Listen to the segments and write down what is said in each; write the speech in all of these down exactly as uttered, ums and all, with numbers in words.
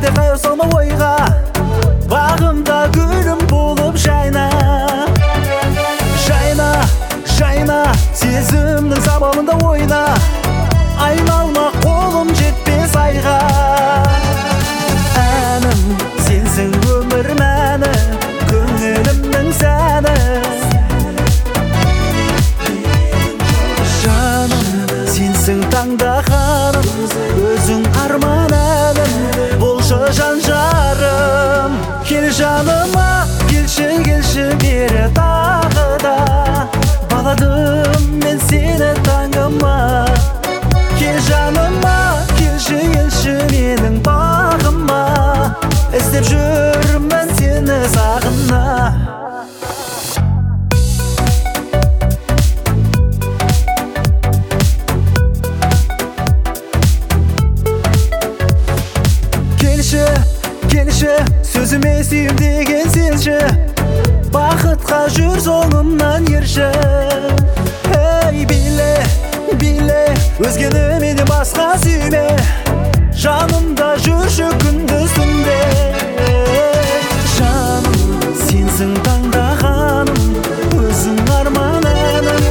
кейде қайыр салма ойға, бағымда гүлім болып жайна. Жайна, жайна, сезімнің заманында ойна, айналма қолым жетпес айға. Әнім сенсің өмір мәні, көңілімнің сәні. Жаным сенсің таңдағаным, өзің арман әнім, болшы жан жарым. Кел жаныма, келші келші бері тағы да, баладым мен сені таңыма. Кел жаныма, келші келші менің бағыма, іздеп жүрмін сені сағына. Келші, келші, сөзіме сүйім деген сенші, бақытқа жүр соңымнан ерші. Ей биле, биле, өзгені менен басқа сүйме, жанымда жүрші күндіз түнде. Жаным сенсің таңдағаным, өзің арман әнім.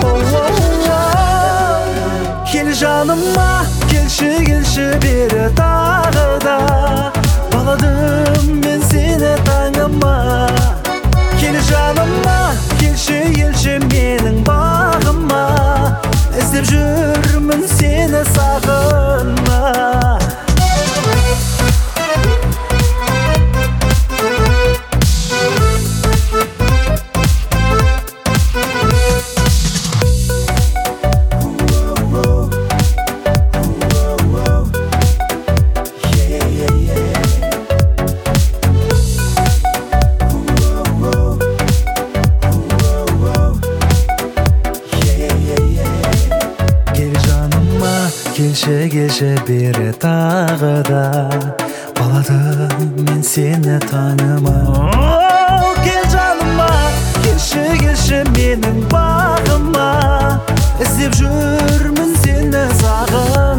Кел жаныма, келші келші бері тағы да, баладым мен сені таңыма. Кел жаныма, келші келші менің бағыма, іздеп жүрмін сені сағына. Келші келші бері тағы да, баладым мен сені таңыма. Кел жаныма, келші келші менің бағыма, іздеп жүрмін сені сағына.